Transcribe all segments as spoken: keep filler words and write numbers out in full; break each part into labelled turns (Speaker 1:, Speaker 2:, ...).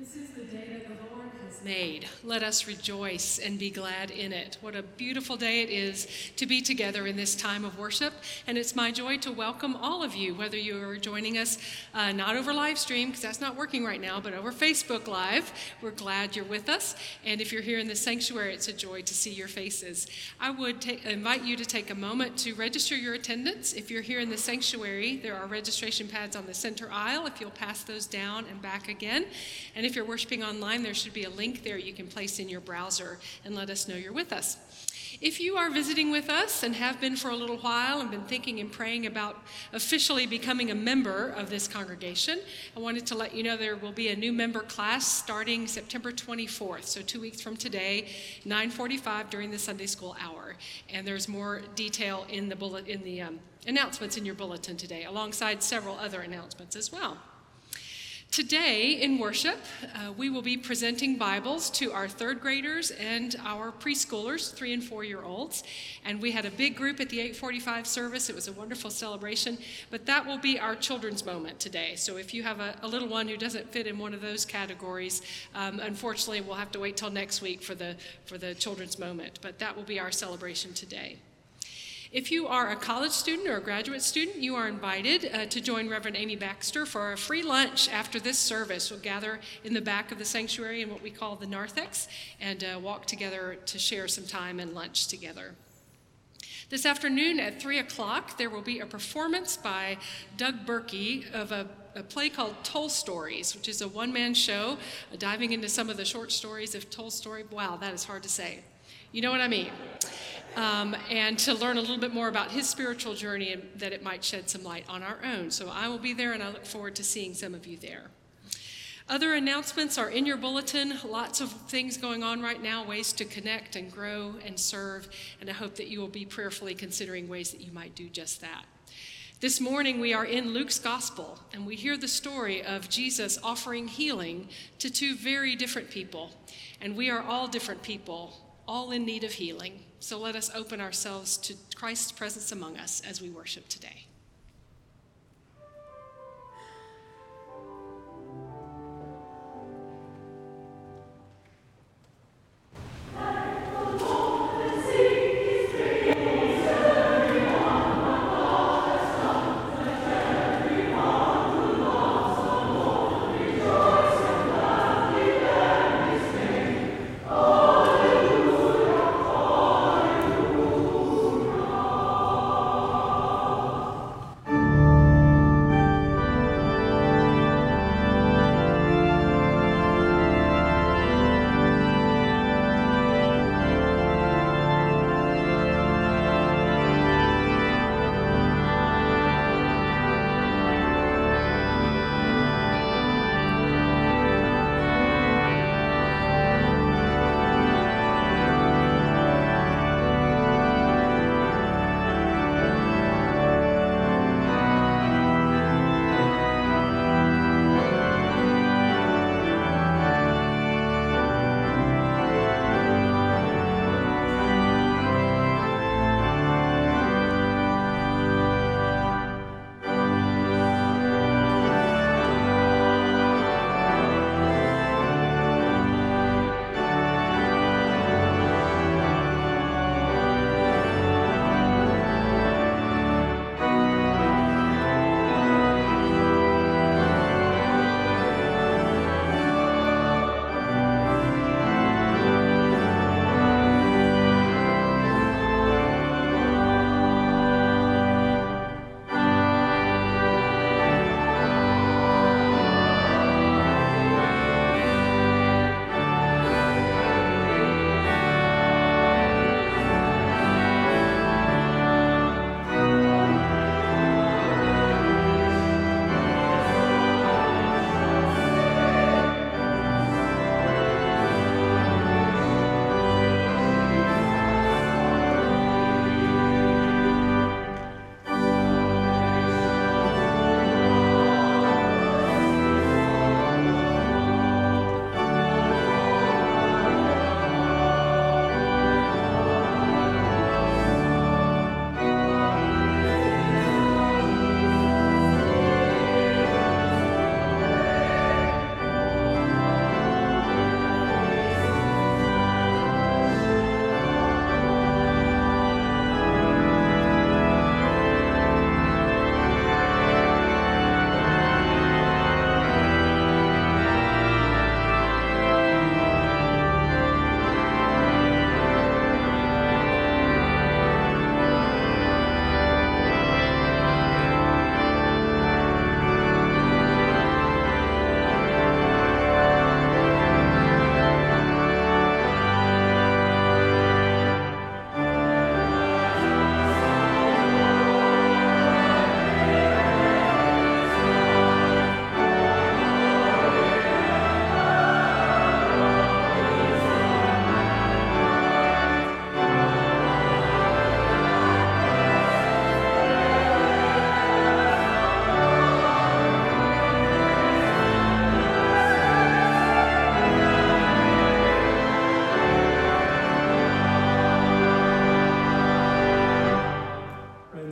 Speaker 1: This is the day that the Lord has made. Let us rejoice and be glad in it. What a beautiful day it is to be together in this time of worship. And it's my joy to welcome all of you, whether you are joining us uh, not over live stream, because that's not working right now, but over Facebook Live. We're glad you're with us. And if you're here in the sanctuary, it's a joy to see your faces. I would ta- invite you to take a moment to register your attendance. If you're here in the sanctuary, there are registration pads on the center aisle. If you'll pass those down and back again. And if you're worshiping online, there should be a link there you can place in your browser and let us know you're with us. If you are visiting with us and have been for a little while and been thinking and praying about officially becoming a member of this congregation, I wanted to let you know there will be a new member class starting September twenty-fourth, so two weeks from today, nine forty-five during the Sunday school hour. And there's more detail in the bullet in the um, announcements in your bulletin today, alongside several other announcements as well. Today in worship, uh, we will be presenting Bibles to our third graders and our preschoolers, three and four-year-olds. And we had a big group at the eight forty-five service. It was a wonderful celebration, but that will be our children's moment today. So if you have a, a little one who doesn't fit in one of those categories, um, unfortunately, we'll have to wait till next week for the, for the children's moment, but that will be our celebration today. If you are a college student or a graduate student, you are invited uh, to join Reverend Amy Baxter for a free lunch after this service. We'll gather in the back of the sanctuary in what we call the narthex and uh, walk together to share some time and lunch together. This afternoon at three o'clock, there will be a performance by Doug Berkey of a, a play called Tolstories, which is a one-man show uh, diving into some of the short stories of Tolstoy. Wow, that is hard to say. You know what I mean? Um, and to learn a little bit more about his spiritual journey and that it might shed some light on our own. So I will be there, and I look forward to seeing some of you there. Other announcements are in your bulletin. Lots of things going on right now, ways to connect and grow and serve, and I hope that you will be prayerfully considering ways that you might do just that. This morning we are in Luke's Gospel, and we hear the story of Jesus offering healing to two very different people. And we are all different people, all in need of healing. So let us open ourselves to Christ's presence among us as we worship today.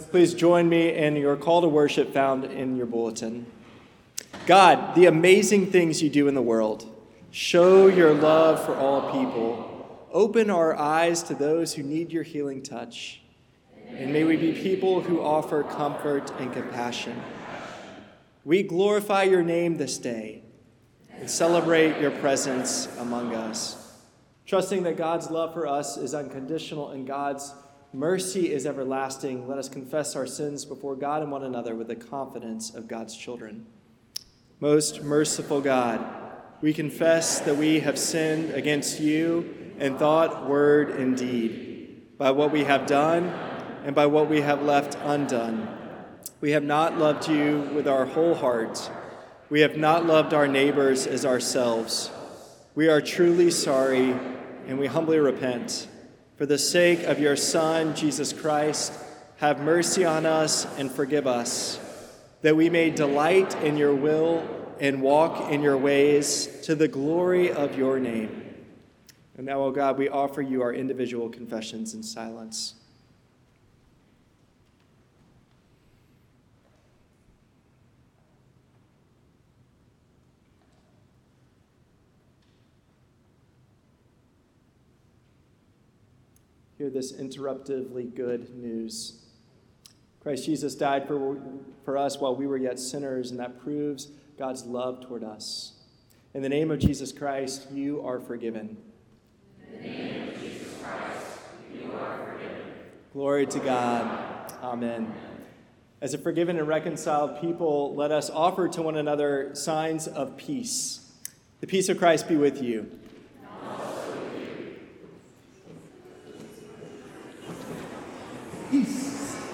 Speaker 2: please join me in your call to worship found in your bulletin. God, the amazing things you do in the world, show your love for all people. Open our eyes to those who need your healing touch. And may we be people who offer comfort and compassion. We glorify your name this day and celebrate your presence among us. Trusting that God's love for us is unconditional and God's mercy is everlasting, let us confess our sins before God and one another with the confidence of God's children. Most merciful God, we confess that we have sinned against you in thought, word, and deed, by what we have done and by what we have left undone. We have not loved you with our whole heart. We have not loved our neighbors as ourselves. We are truly sorry, and we humbly repent. For the sake of your Son, Jesus Christ, have mercy on us and forgive us, that we may delight in your will and walk in your ways to the glory of your name. And now, O God, we offer you our individual confessions in silence. Hear this interruptively good news. Christ Jesus died for, for us while we were yet sinners, and that proves God's love toward us. In the name of Jesus Christ, you are forgiven.
Speaker 3: In the name of Jesus Christ, you are forgiven.
Speaker 2: Glory to God. Amen. As a forgiven and reconciled people, let us offer to one another signs of peace. The peace of Christ be with you. Peace.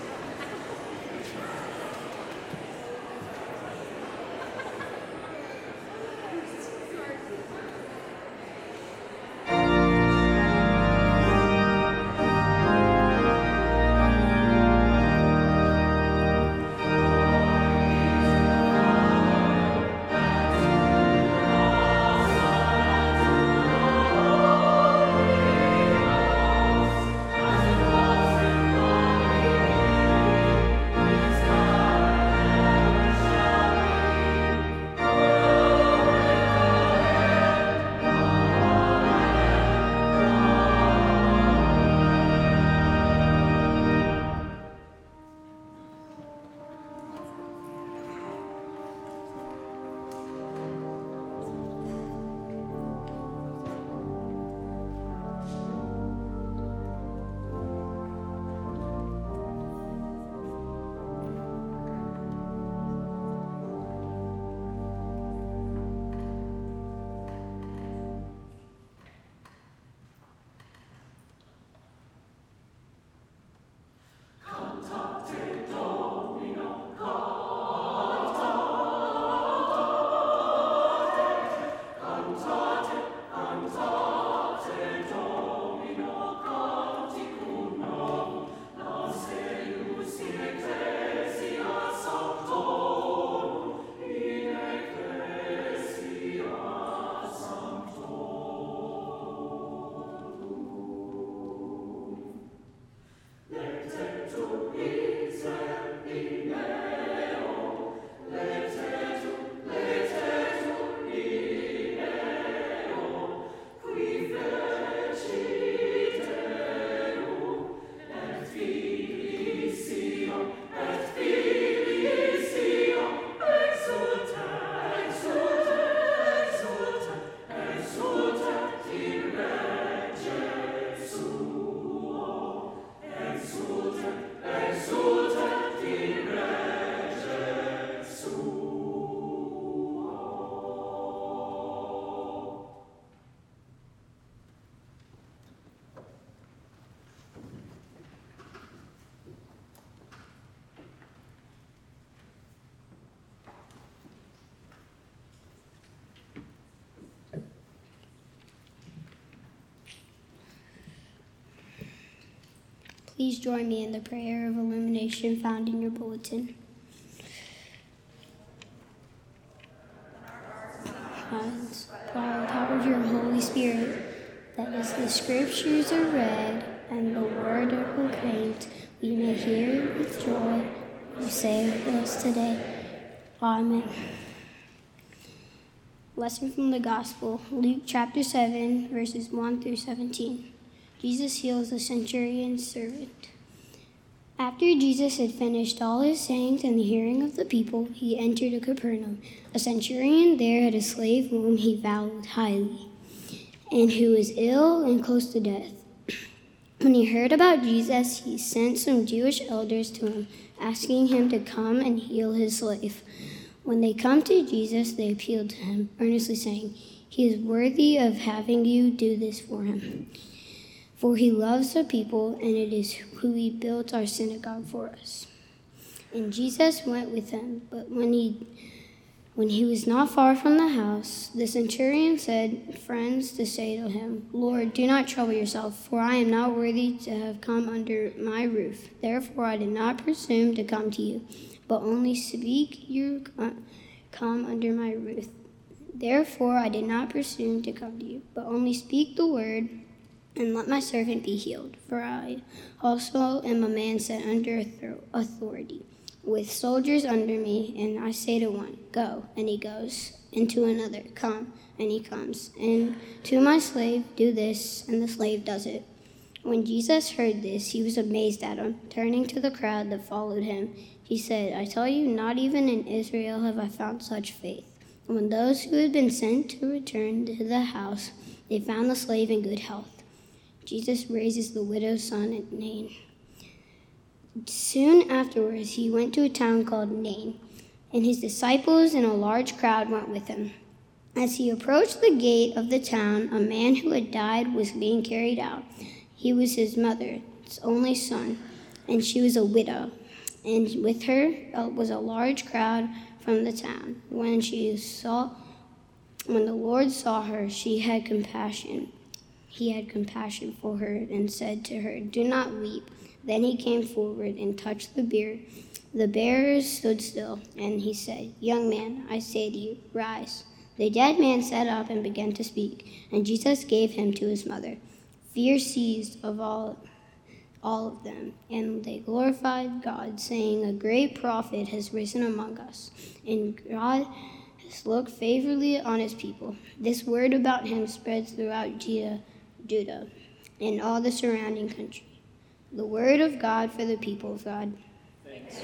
Speaker 4: Please join me in the prayer of illumination found in your bulletin. Hands, by the power of your Holy Spirit, that as the scriptures are read and the word are proclaimed, we may hear with joy you say to us today. Amen. Lesson from the Gospel, Luke chapter seven, verses one through seventeen. Jesus heals the centurion's servant. After Jesus had finished all his sayings in the hearing of the people, he entered a Capernaum. A centurion there had a slave whom he valued highly, and who was ill and close to death. When he heard about Jesus, he sent some Jewish elders to him, asking him to come and heal his slave. When they come to Jesus, they appealed to him, earnestly saying, "He is worthy of having you do this for him. For he loves the people, and it is who he built our synagogue for us." And Jesus went with them, but when he when he was not far from the house, the centurion said, friends, to say to him, "Lord, do not trouble yourself, for I am not worthy to have come under my roof. Therefore I did not presume to come to you, but only speak you come under my roof. Therefore I did not presume to come to you, but only speak the word, and let my servant be healed. For I also am a man set under authority, with soldiers under me, and I say to one, 'Go,' and he goes, and to another, 'Come,' and he comes, and to my slave, 'Do this,' and the slave does it." When Jesus heard this, he was amazed at him. Turning to the crowd that followed him, he said, "I tell you, not even in Israel have I found such faith." And when those who had been sent to return to the house, they found the slave in good health. Jesus raises the widow's son at Nain. Soon afterwards, he went to a town called Nain, and his disciples and a large crowd went with him. As he approached the gate of the town, a man who had died was being carried out. He was his mother's only son, and she was a widow, and with her was a large crowd from the town. When she saw, when the Lord saw her, she had compassion. He had compassion for her and said to her, "Do not weep." Then he came forward and touched the bier. The bearers stood still, and he said, "Young man, I say to you, rise." The dead man sat up and began to speak, and Jesus gave him to his mother. Fear seized of all, all of them, and they glorified God, saying, "A great prophet has risen among us, and God has looked favorably on his people." This word about him spreads throughout Judah, Judah and all the surrounding country. The word of God for the people of God. Thanks.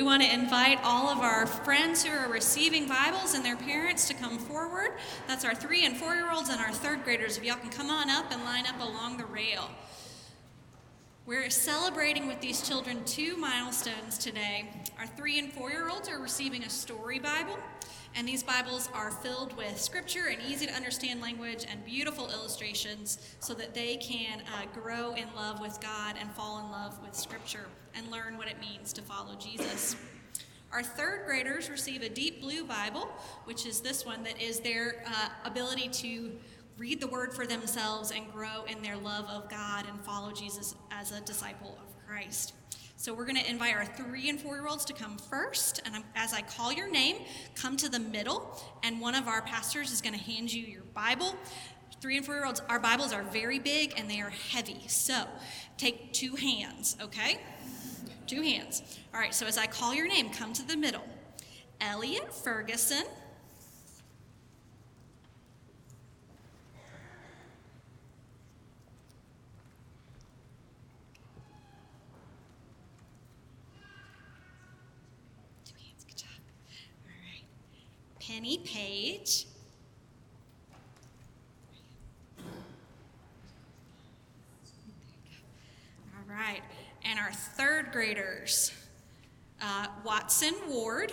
Speaker 5: want to invite all of our friends who are receiving Bibles and their parents to come forward. That's our three and four-year-olds and our third graders. If y'all can come on up and line up along the rail. We're celebrating with these children two milestones today. Our three and four-year-olds are receiving a story Bible, and these Bibles are filled with scripture and easy to understand language and beautiful illustrations so that they can uh, grow in love with God and fall in love with scripture and learn what it means to follow Jesus. Our third graders receive a deep blue Bible, which is this one that is their uh, ability to read the word for themselves and grow in their love of God and follow Jesus as a disciple of Christ. So we're going to invite our three and four-year-olds to come first, and as I call your name, come to the middle, and one of our pastors is going to hand you your Bible. Three and four-year-olds, our Bibles are very big and they are heavy, so take two hands, okay? Two hands. All right, so as I call your name, come to the middle. Elliot Ferguson. Penny Page. All right, and our third graders, uh, Watson Ward.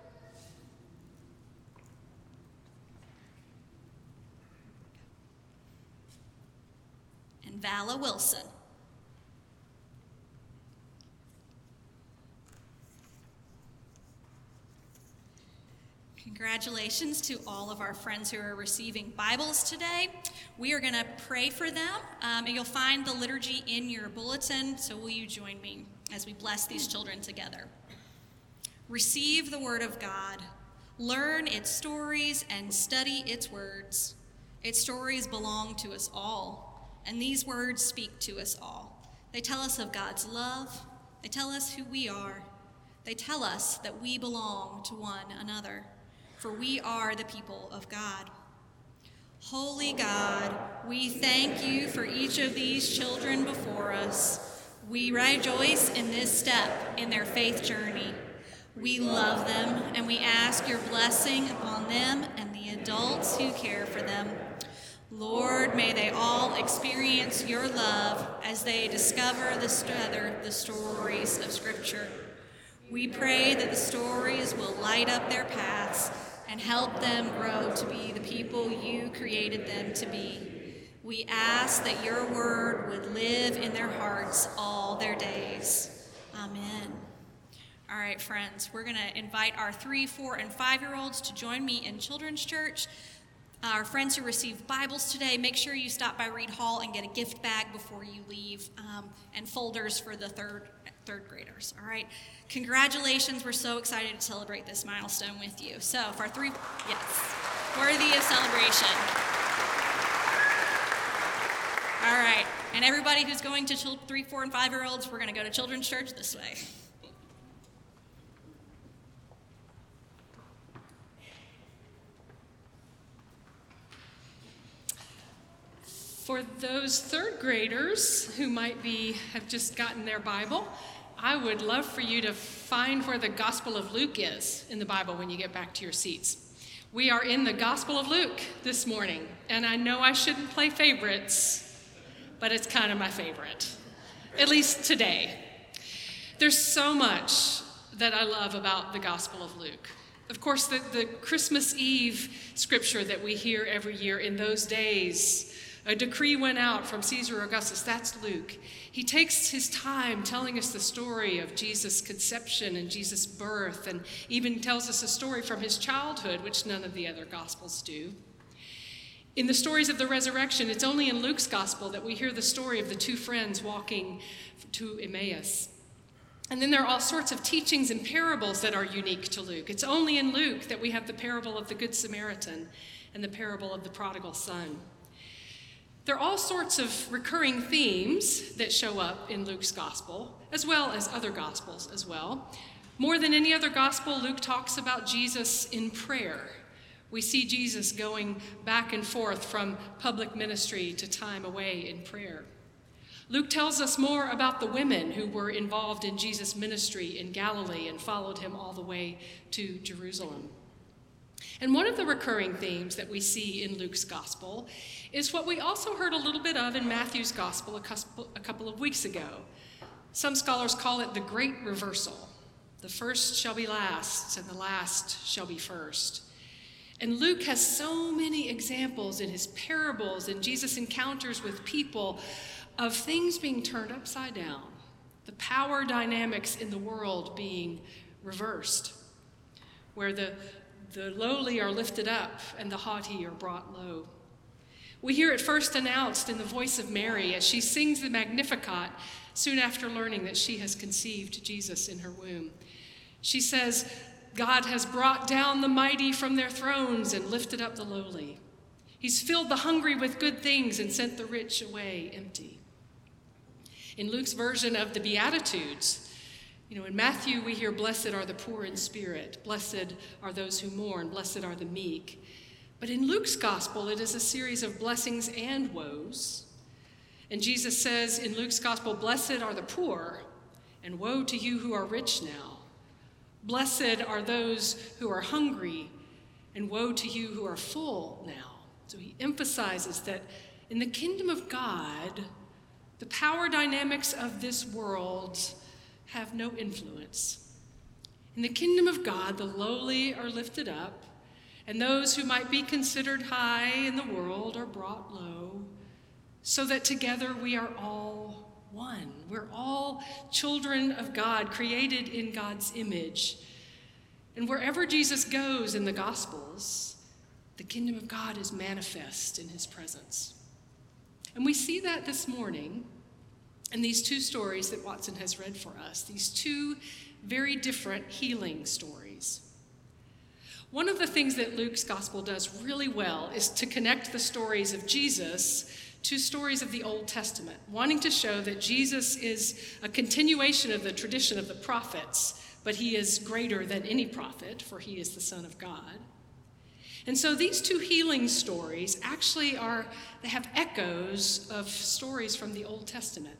Speaker 5: And Vala Wilson. Congratulations to all of our friends who are receiving Bibles today. We are going to pray for them, um, and you'll find the liturgy in your bulletin, so will you join me as we bless these children together? Receive the word of God. Learn its stories and study its words. Its stories belong to us all, and these words speak to us all. They tell us of God's love. They tell us who we are. They tell us that we belong to one another. For we are the people of God. Holy God, we thank you for each of these children before us. We rejoice in this step in their faith journey. We love them, and we ask your blessing upon them and the adults who care for them. Lord, may they all experience your love as they discover the, the stories of Scripture. We pray that the stories will light up their paths and help them grow to be the people you created them to be. We ask that your word would live in their hearts all their days. Amen. All right, friends, we're going to invite our three, four, and five-year-olds to join me in Children's Church. Our friends who received Bibles today, make sure you stop by Reed Hall and get a gift bag before you leave, um, and folders for the third third graders, all right? Congratulations, we're so excited to celebrate this milestone with you. So for our three, yes, worthy of celebration. All right, and everybody who's going to three, four, and five-year-olds, we're gonna go to Children's Church this way.
Speaker 1: For those third graders who might be have just gotten their Bible, I would love for you to find where the Gospel of Luke is in the Bible when you get back to your seats. We are in the Gospel of Luke this morning, and I know I shouldn't play favorites, but it's kind of my favorite, at least today. There's so much that I love about the Gospel of Luke. Of course, the, the Christmas Eve scripture that we hear every year, in those days, a decree went out from Caesar Augustus. That's Luke. He takes his time telling us the story of Jesus' conception and Jesus' birth, and even tells us a story from his childhood, which none of the other Gospels do. In the stories of the resurrection, it's only in Luke's Gospel that we hear the story of the two friends walking to Emmaus. And then there are all sorts of teachings and parables that are unique to Luke. It's only in Luke that we have the parable of the Good Samaritan and the parable of the prodigal son. There are all sorts of recurring themes that show up in Luke's gospel, as well as other gospels as well. More than any other gospel, Luke talks about Jesus in prayer. We see Jesus going back and forth from public ministry to time away in prayer. Luke tells us more about the women who were involved in Jesus' ministry in Galilee and followed him all the way to Jerusalem. And one of the recurring themes that we see in Luke's gospel is what we also heard a little bit of in Matthew's gospel a couple of weeks ago. Some scholars call it the great reversal. The first shall be last, and the last shall be first. And Luke has so many examples in his parables and Jesus' encounters with people of things being turned upside down, the power dynamics in the world being reversed, where the, the lowly are lifted up and the haughty are brought low. We hear it first announced in the voice of Mary as she sings the Magnificat soon after learning that she has conceived Jesus in her womb. She says, God has brought down the mighty from their thrones and lifted up the lowly. He's filled the hungry with good things and sent the rich away empty. In Luke's version of the Beatitudes, you know, in Matthew we hear, blessed are the poor in spirit, blessed are those who mourn, blessed are the meek. But in Luke's gospel, it is a series of blessings and woes. And Jesus says in Luke's gospel, blessed are the poor, and woe to you who are rich now. Blessed are those who are hungry, and woe to you who are full now. So he emphasizes that in the kingdom of God, the power dynamics of this world have no influence. In the kingdom of God, the lowly are lifted up, and those who might be considered high in the world are brought low, so that together we are all one. We're all children of God, created in God's image. And wherever Jesus goes in the Gospels, the kingdom of God is manifest in his presence. And we see that this morning in these two stories that Watson has read for us, these two very different healing stories. One of the things that Luke's gospel does really well is to connect the stories of Jesus to stories of the Old Testament, wanting to show that Jesus is a continuation of the tradition of the prophets, but he is greater than any prophet, for he is the Son of God. And so these two healing stories actually are, they have echoes of stories from the Old Testament.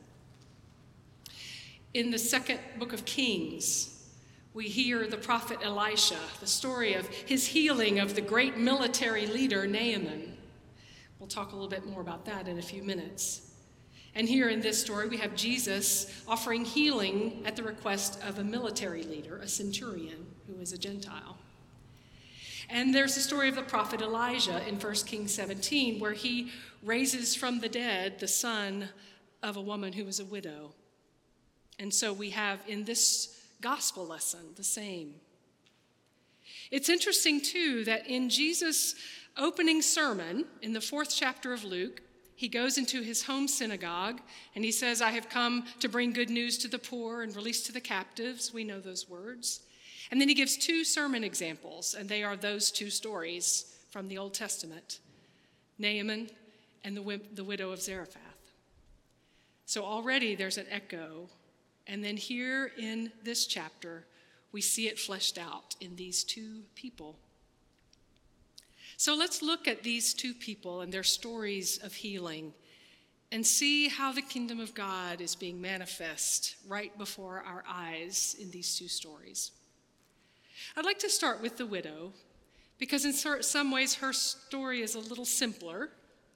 Speaker 1: In the second book of Kings, we hear the prophet Elisha, the story of his healing of the great military leader Naaman. We'll talk a little bit more about that in a few minutes. And here in this story, we have Jesus offering healing at the request of a military leader, a centurion, who is a Gentile. And there's the story of the prophet Elijah in First Kings seventeen, where he raises from the dead the son of a woman who was a widow. And so we have in this gospel lesson the same. It's interesting, too, that in Jesus' opening sermon in the fourth chapter of Luke, he goes into his home synagogue and he says, I have come to bring good news to the poor and release to the captives. We know those words. And then he gives two sermon examples, and they are those two stories from the Old Testament, Naaman and the, the widow of Zarephath. So already there's an echo. And then here in this chapter, we see it fleshed out in these two people. So let's look at these two people and their stories of healing and see how the kingdom of God is being manifest right before our eyes in these two stories. I'd like to start with the widow, because in some ways her story is a little simpler.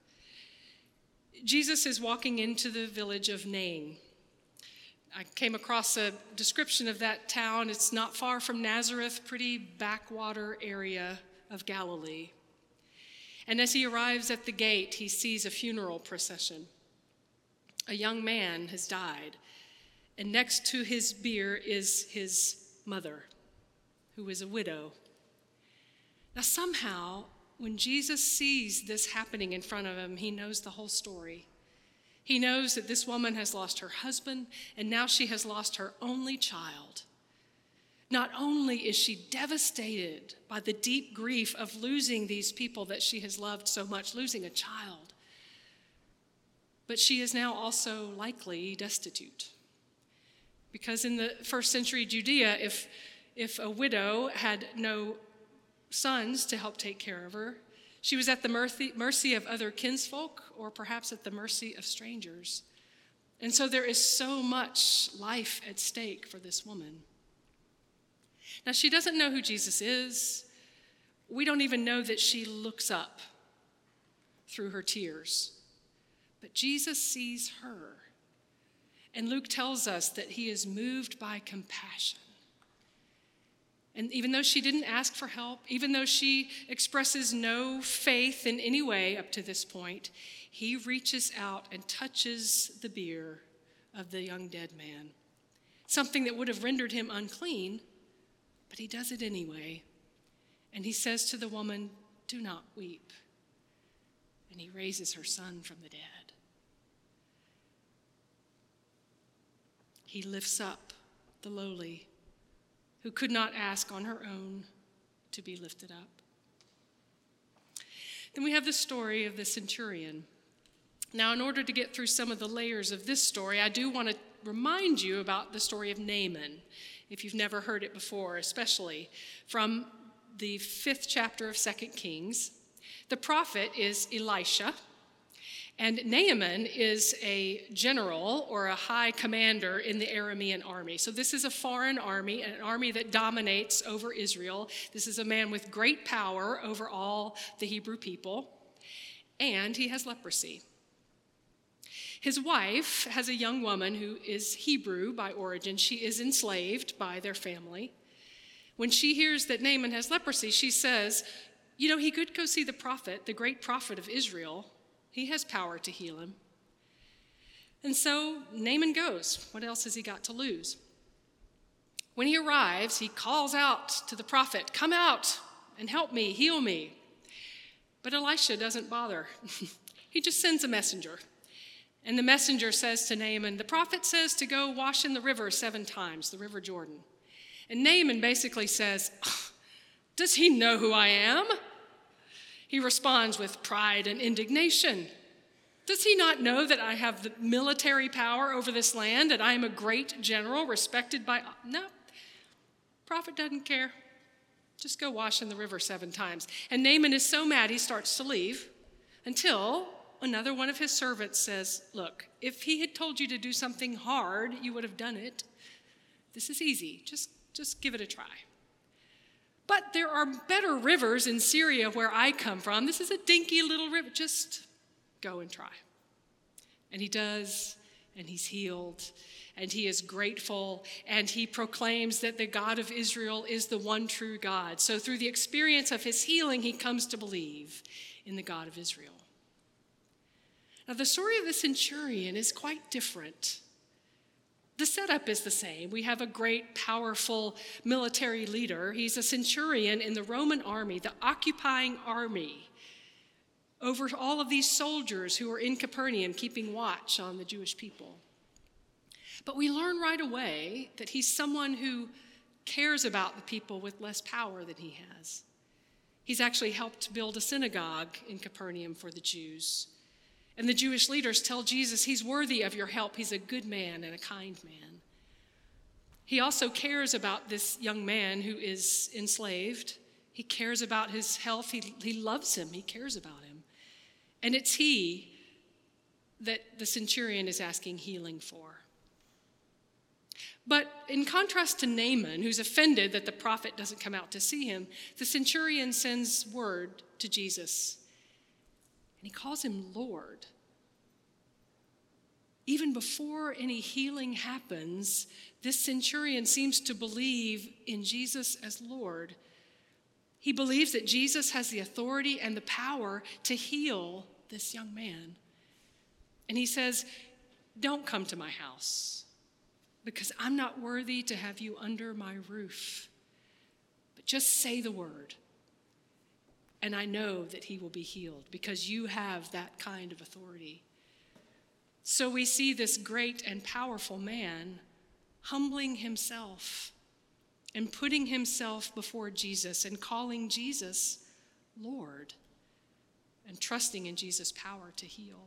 Speaker 1: Jesus is walking into the village of Nain. I came across a description of that town. It's not far from Nazareth, pretty backwater area of Galilee. And as he arrives at the gate, he sees a funeral procession. A young man has died, and next to his bier is his mother, who is a widow. Now somehow, when Jesus sees this happening in front of him, he knows the whole story. He knows that this woman has lost her husband, and now she has lost her only child. Not only is she devastated by the deep grief of losing these people that she has loved so much, losing a child, but she is now also likely destitute. Because in the first century Judea, if, if a widow had no sons to help take care of her, she was at the mercy, mercy of other kinsfolk, or perhaps at the mercy of strangers. And so there is so much life at stake for this woman. Now, she doesn't know who Jesus is. We don't even know that she looks up through her tears. But Jesus sees her. And Luke tells us that he is moved by compassion. And even though she didn't ask for help, even though she expresses no faith in any way up to this point, he reaches out and touches the bier of the young dead man. Something that would have rendered him unclean, but he does it anyway. And he says to the woman, "Do not weep." And he raises her son from the dead. He lifts up the lowly, who could not ask on her own to be lifted up. Then we have the story of the centurion. Now, in order to get through some of the layers of this story, I do want to remind you about the story of Naaman, if you've never heard it before, especially from the fifth chapter of Second Kings. The prophet is Elisha, and Naaman is a general or a high commander in the Aramean army. So this is a foreign army, an army that dominates over Israel. This is a man with great power over all the Hebrew people, and he has leprosy. His wife has a young woman who is Hebrew by origin. She is enslaved by their family. When she hears that Naaman has leprosy, she says, you know, he could go see the prophet, the great prophet of Israel. He has power to heal him. And so Naaman goes. What else has he got to lose? When he arrives, he calls out to the prophet, "Come out and help me, heal me." But Elisha doesn't bother. He just sends a messenger. And the messenger says to Naaman, the prophet says to go wash in the river seven times, the river Jordan. And Naaman basically says, does he know who I am? He responds with pride and indignation. Does he not know that I have the military power over this land, that I am a great general respected by... No, prophet doesn't care. Just go wash in the river seven times. And Naaman is so mad he starts to leave until another one of his servants says, look, if he had told you to do something hard, you would have done it. This is easy. Just, just give it a try. But there are better rivers in Syria where I come from. This is a dinky little river. Just go and try. And he does, and he's healed, and he is grateful, and he proclaims that the God of Israel is the one true God. So through the experience of his healing, he comes to believe in the God of Israel. Now, the story of the centurion is quite different. The setup is the same. We have a great, powerful military leader. He's a centurion in the Roman army, the occupying army, over all of these soldiers who are in Capernaum keeping watch on the Jewish people. But we learn right away that he's someone who cares about the people with less power than he has. He's actually helped build a synagogue in Capernaum for the Jews. And the Jewish leaders tell Jesus he's worthy of your help. He's a good man and a kind man. He also cares about this young man who is enslaved. He cares about his health. He, he loves him. He cares about him. And it's he that the centurion is asking healing for. But in contrast to Naaman, who's offended that the prophet doesn't come out to see him, the centurion sends word to Jesus. And he calls him Lord. Even before any healing happens, this centurion seems to believe in Jesus as Lord. He believes that Jesus has the authority and the power to heal this young man. And he says, don't come to my house, because I'm not worthy to have you under my roof. But just say the word. And I know that he will be healed because you have that kind of authority. So we see this great and powerful man humbling himself and putting himself before Jesus and calling Jesus Lord and trusting in Jesus' power to heal.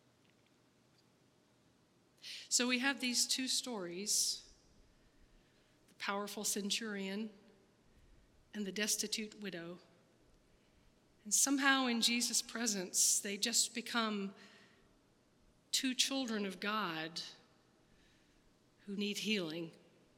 Speaker 1: So we have these two stories, the powerful centurion and the destitute widow. And somehow in Jesus' presence, they just become two children of God who need healing.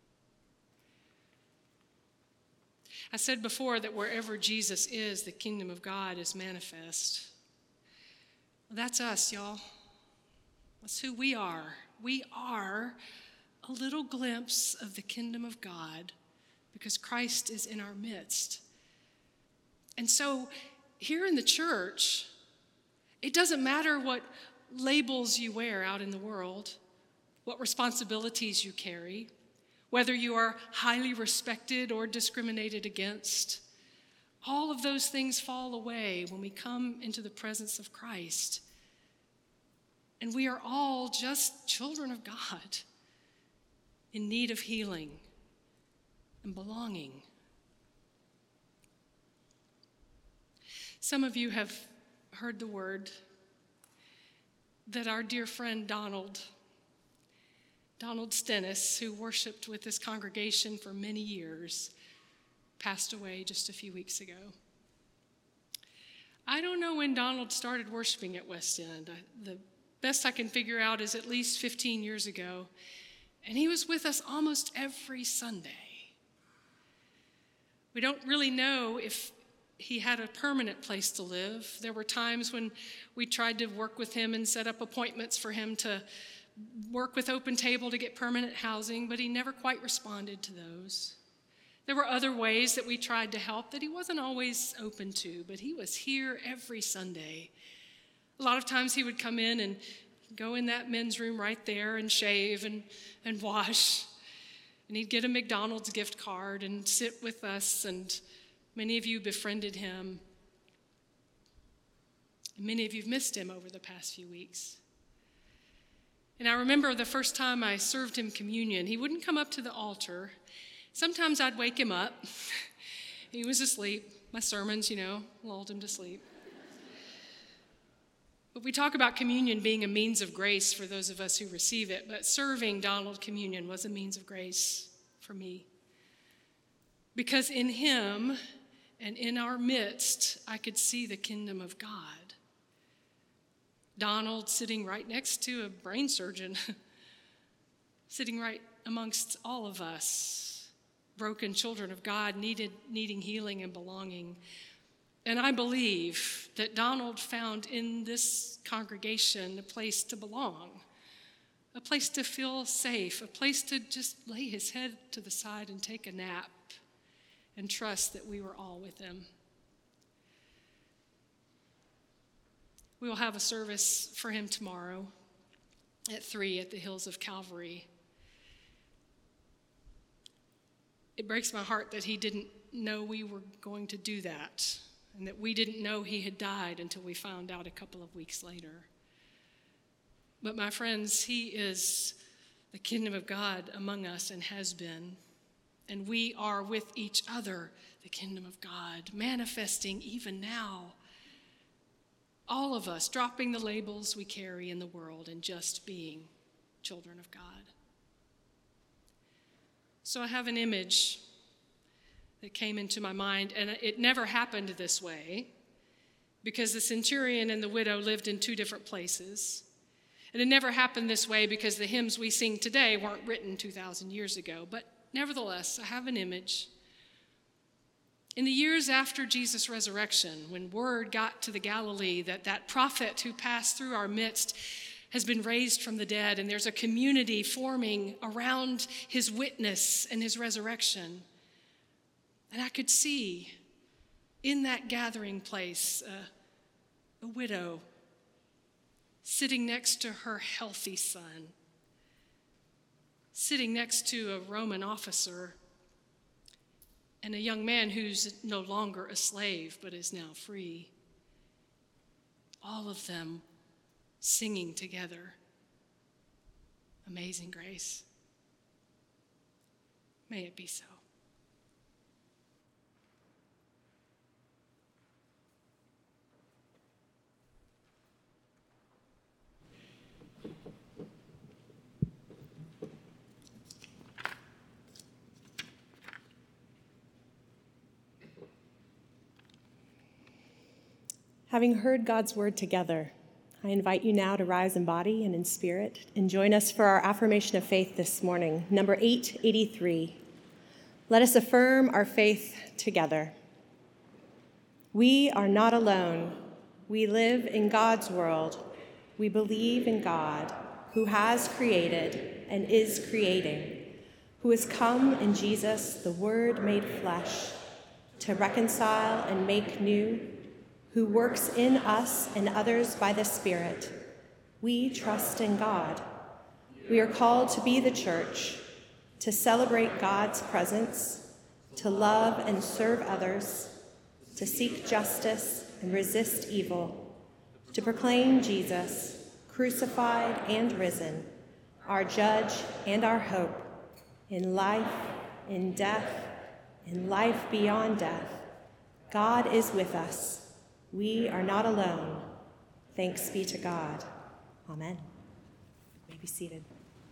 Speaker 1: I said before that wherever Jesus is, the kingdom of God is manifest. Well, that's us, y'all. That's who we are. We are a little glimpse of the kingdom of God because Christ is in our midst. And so here in the church, it doesn't matter what labels you wear out in the world, what responsibilities you carry, whether you are highly respected or discriminated against. All of those things fall away when we come into the presence of Christ. And we are all just children of God in need of healing and belonging. Some of you have heard the word that our dear friend Donald, Donald Stennis, who worshiped with this congregation for many years, passed away just a few weeks ago. I don't know when Donald started worshiping at West End. I, the best I can figure out is at least fifteen years ago, and he was with us almost every Sunday. We don't really know if he had a permanent place to live. There were times when we tried to work with him and set up appointments for him to work with Open Table to get permanent housing, but he never quite responded to those. There were other ways that we tried to help that he wasn't always open to, but he was here every Sunday. A lot of times he would come in and go in that men's room right there and shave and, and wash. And he'd get a McDonald's gift card and sit with us, and many of you befriended him. And many of you have missed him over the past few weeks. And I remember the first time I served him communion, he wouldn't come up to the altar. Sometimes I'd wake him up. He was asleep. My sermons, you know, lulled him to sleep. But we talk about communion being a means of grace for those of us who receive it, but serving Donald communion was a means of grace for me. Because in him and in our midst, I could see the kingdom of God. Donald sitting right next to a brain surgeon, sitting right amongst all of us, broken children of God, needed, needing healing and belonging. And I believe that Donald found in this congregation a place to belong, a place to feel safe, a place to just lay his head to the side and take a nap and trust that we were all with him. We will have a service for him tomorrow at three at the Hills of Calvary. It breaks my heart that he didn't know we were going to do that, and that we didn't know he had died until we found out a couple of weeks later. But my friends, he is the kingdom of God among us and has been. And we are with each other, the kingdom of God, manifesting even now. All of us dropping the labels we carry in the world and just being children of God. So I have an image that came into my mind, and it never happened this way because the centurion and the widow lived in two different places. And it never happened this way because the hymns we sing today weren't written two thousand years ago. But nevertheless, I have an image. In the years after Jesus' resurrection, when word got to the Galilee that that prophet who passed through our midst has been raised from the dead, and there's a community forming around his witness and his resurrection, and I could see in that gathering place uh, a widow sitting next to her healthy son, sitting next to a Roman officer, and a young man who's no longer a slave but is now free. All of them singing together, Amazing Grace. May it be so.
Speaker 3: Having heard God's word together,
Speaker 6: I invite you now to rise in body and in spirit and join us for our affirmation of faith this morning, number eight eighty-three. Let us affirm our faith together. We are not alone. We live in God's world. We believe in God, who has created and is creating, who has come in Jesus, the Word made flesh, to reconcile and make new, who works in us and others by the Spirit. We trust in God. We are called to be the church, to celebrate God's presence, to love and serve others, to seek justice and resist evil, to proclaim Jesus, crucified and risen, our judge and our hope, in life, in death, in life beyond death. God is with us. We are not alone. Thanks be to God. Amen. You may be seated.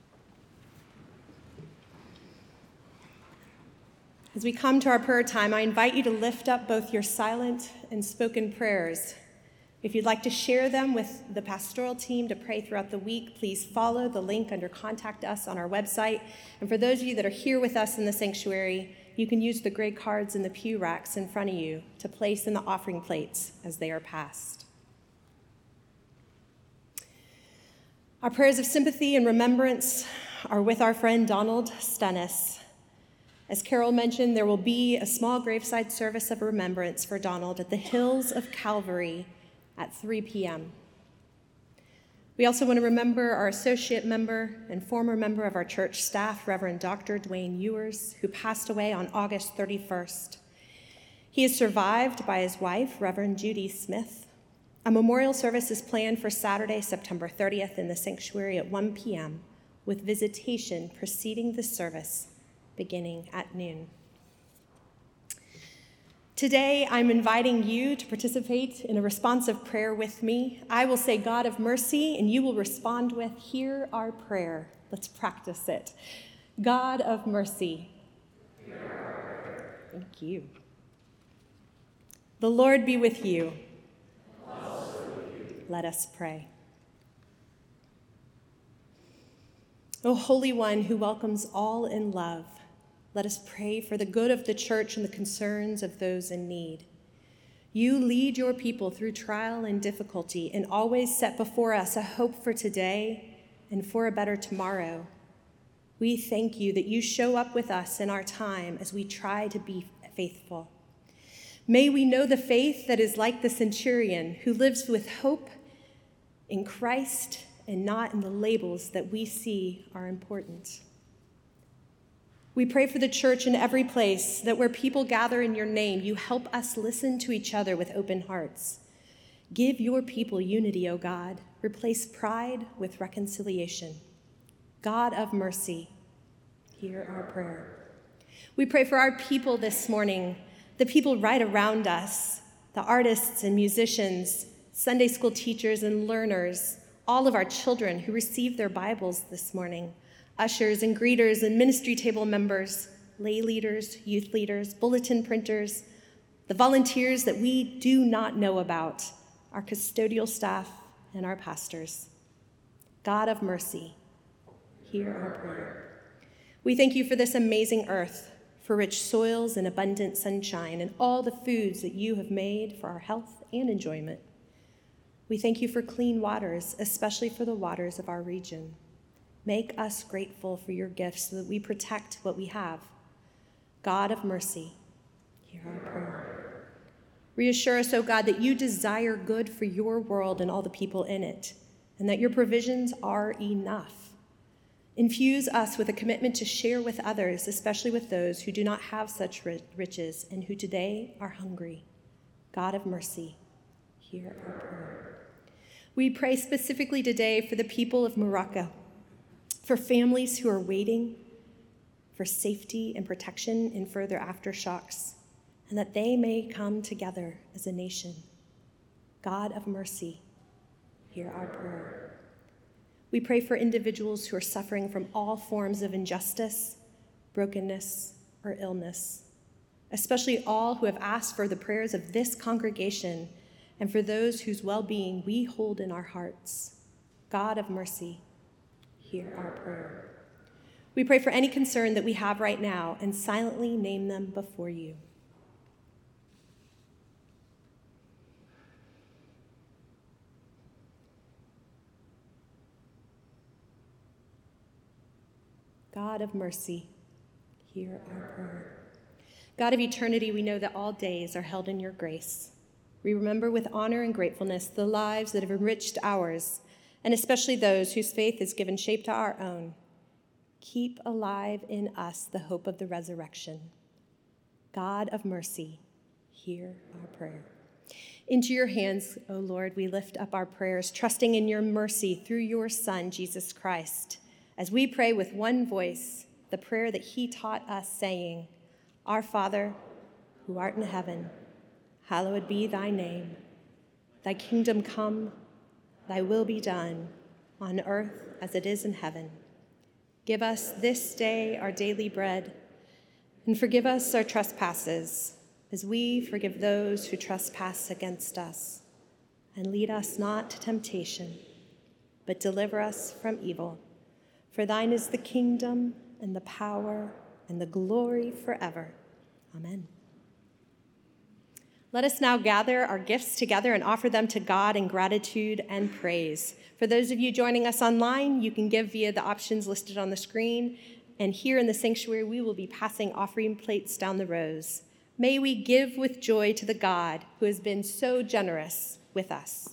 Speaker 6: As we come to our prayer time, I invite you to lift up both your silent and spoken prayers. If you'd like to share them with the pastoral team to pray throughout the week, please follow the link under Contact Us on our website. And for those of you that are here with us in the sanctuary, you can use the gray cards in the pew racks in front of you to place in the offering plates as they are passed. Our prayers of sympathy and remembrance are with our friend Donald Stennis. As Carol mentioned, there will be a small graveside service of remembrance for Donald at the Hills of Calvary at three p.m. We also want to remember our associate member and former member of our church staff, Reverend Doctor Dwayne Ewers, who passed away on August thirty-first. He is survived by his wife, Reverend Judy Smith. A memorial service is planned for Saturday, September thirtieth in the sanctuary at one p.m., with visitation preceding the service beginning at noon. Today, I'm inviting you to participate in a responsive prayer with me. I will say, God of mercy, and you will respond with, hear our prayer. Let's practice it. God of mercy. Thank you. The Lord be with you. Also with you. Let us pray. O Holy One who welcomes all in love, let us pray for the good of the church and the concerns of those in need. You lead your people through trial and difficulty and always set before us a hope for today and for a better tomorrow. We thank you that you show up with us in our time as we try to be faithful. May we know the faith that is like the centurion who lives with hope in Christ and not in the labels that we see are important. We pray for the church in every place, that where people gather in your name, you help us listen to each other with open hearts. Give your people unity, O God. Replace pride with reconciliation. God of mercy, hear our prayer. We pray for our people this morning, the people right around us, the artists and musicians, Sunday school teachers and learners, all of our children who received their Bibles this morning, ushers and greeters and ministry table members, lay leaders, youth leaders, bulletin printers, the volunteers that we do not know about, our custodial staff, and our pastors. God of mercy, hear our prayer. We thank you for this amazing earth, for rich soils and abundant sunshine, and all the foods that you have made for our health and enjoyment. We thank you for clean waters, especially for the waters of our region. Make us grateful for your gifts so that we protect what we have. God of mercy, hear our prayer. Reassure us, O God, that you desire good for your world and all the people in it, and that your provisions are enough. Infuse us with a commitment to share with others, especially with those who do not have such riches and who today are hungry. God of mercy, hear our prayer. We pray specifically today for the people of Morocco, for families who are waiting for safety and protection in further aftershocks, and that they may come together as a nation. God of mercy, hear our prayer. We pray for individuals who are suffering from all forms of injustice, brokenness, or illness, especially all who have asked for the prayers of this congregation and for those whose well-being we hold in our hearts. God of mercy, hear our prayer. We pray for any concern that we have right now and silently name them before you. God of mercy, hear our prayer. God of eternity, we know that all days are held in your grace. We remember with honor and gratefulness the lives that have enriched ours, and especially those whose faith has given shape to our own. Keep alive in us the hope of the resurrection. God of mercy, hear our prayer. Into your hands, O Lord, we lift up our prayers, trusting in your mercy through your Son, Jesus Christ, as we pray with one voice the prayer that he taught us, saying, Our Father, who art in heaven, hallowed be thy name. Thy kingdom come, thy will be done, on earth as it is in heaven. Give us this day our daily bread, and forgive us our trespasses, as we forgive those who trespass against us. And lead us not to temptation, but deliver us from evil. For thine is the kingdom, and the power, and the glory forever. Amen. Let us now gather our gifts together and offer them to God in gratitude and praise. For those of you joining us online, you can give via the options listed on the screen. And here in the sanctuary, we will be passing offering plates down the rows. May we give with joy to the God who has been so generous with us.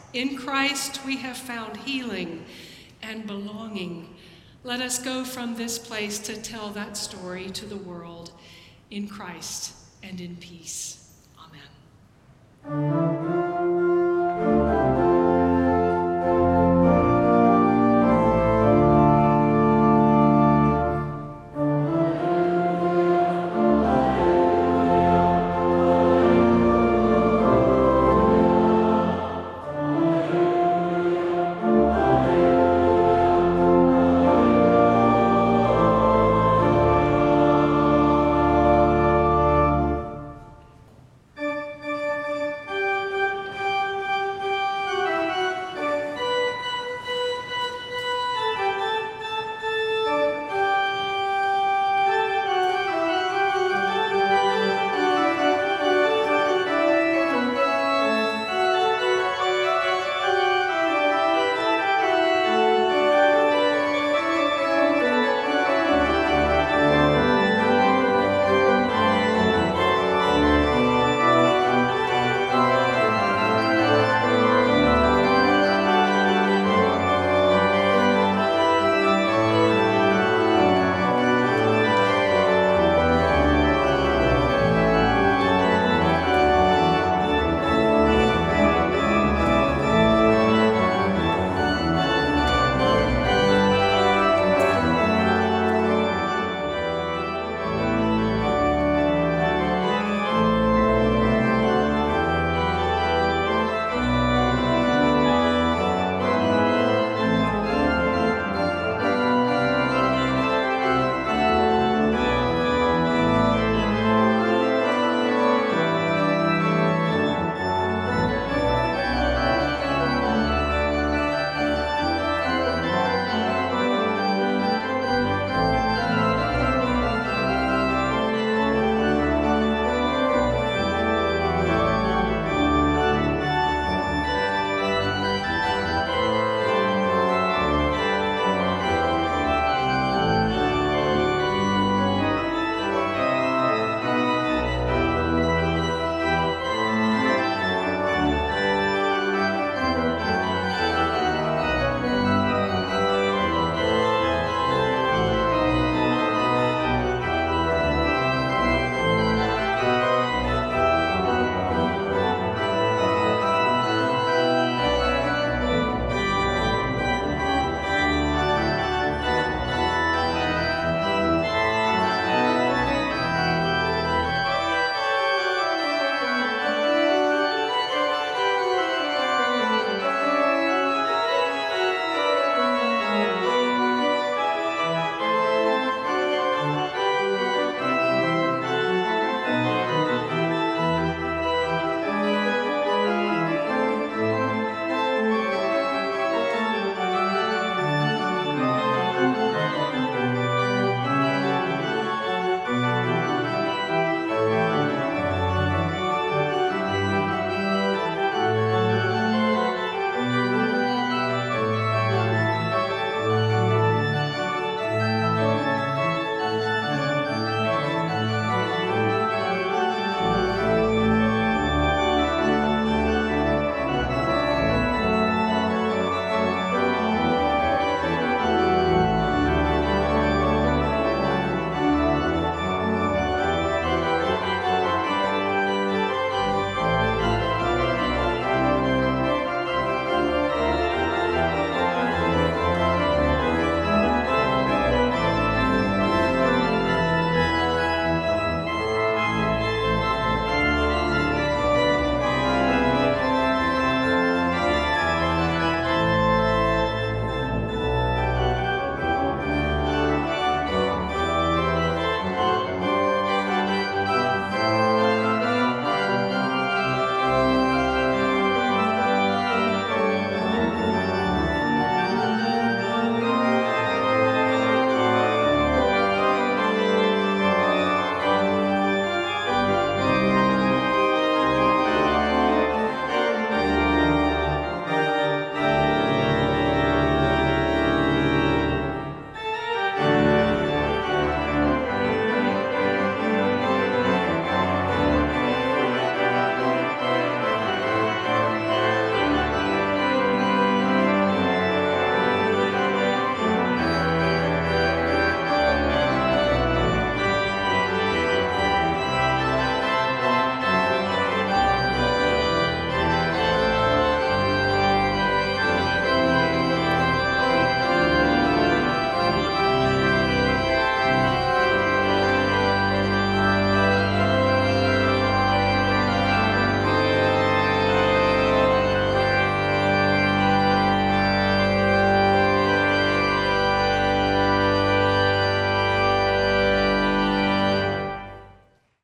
Speaker 1: In Christ we have found healing and belonging. Let us go from this place to tell that story to the world in Christ and in peace. Amen.